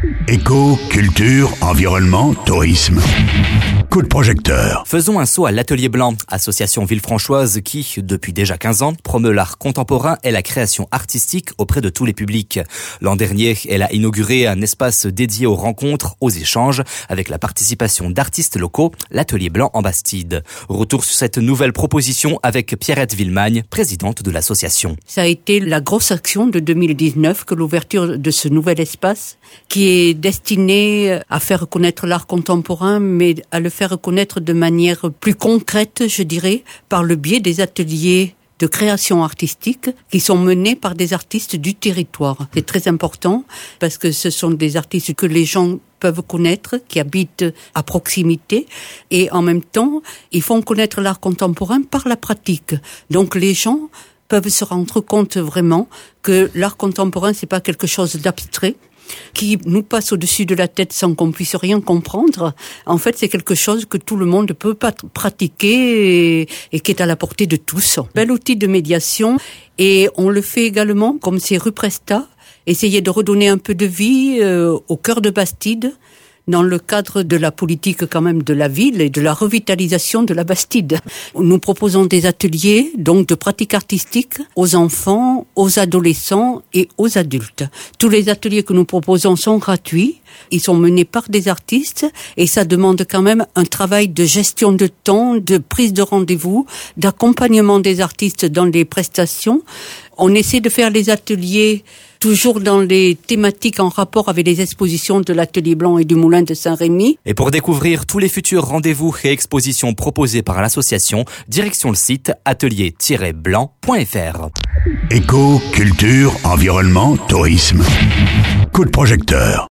Éco, culture, environnement, tourisme. Coup de projecteur. Faisons un saut à l'Atelier Blanc, association villefranchoise qui, depuis déjà 15 ans, promeut l'art contemporain et la création artistique auprès de tous les publics. L'an dernier, elle a inauguré un espace dédié aux rencontres, aux échanges, avec la participation d'artistes locaux, l'Atelier Blanc en Bastide. Retour sur cette nouvelle proposition avec Pierrette Villemagne, présidente de l'association. Ça a été la grosse action de 2019 que l'ouverture de ce nouvel espace qui est destiné à faire connaître l'art contemporain, mais à le faire connaître de manière plus concrète, je dirais, par le biais des ateliers de création artistique qui sont menés par des artistes du territoire. C'est très important parce que ce sont des artistes que les gens peuvent connaître, qui habitent à proximité, et en même temps, ils font connaître l'art contemporain par la pratique. Donc les gens peuvent se rendre compte vraiment que l'art contemporain, c'est pas quelque chose d'abstrait, qui nous passe au-dessus de la tête sans qu'on puisse rien comprendre. En fait, c'est quelque chose que tout le monde peut pratiquer et qui est à la portée de tous. Bel outil de médiation, et on le fait également, comme c'est rue Presta, essayer de redonner un peu de vie au cœur de Bastide, dans le cadre de la politique quand même de la ville et de la revitalisation de la Bastide. Nous proposons des ateliers donc de pratique artistique aux enfants, aux adolescents et aux adultes. Tous les ateliers que nous proposons sont gratuits. Ils sont menés par des artistes et ça demande quand même un travail de gestion de temps, de prise de rendez-vous, d'accompagnement des artistes dans les prestations. On essaie de faire les ateliers toujours dans les thématiques en rapport avec les expositions de l'Atelier Blanc et du Moulin de Saint-Rémy. Et pour découvrir tous les futurs rendez-vous et expositions proposés par l'association, direction le site atelier-blanc.fr. Éco, culture, environnement, tourisme. Coup de projecteur.